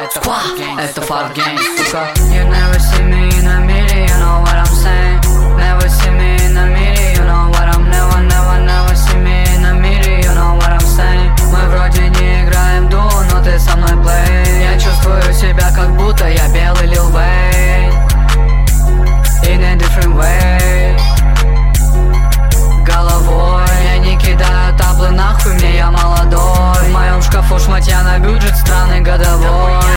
At the 5 gang. You never see me in the media, you know what I'm saying.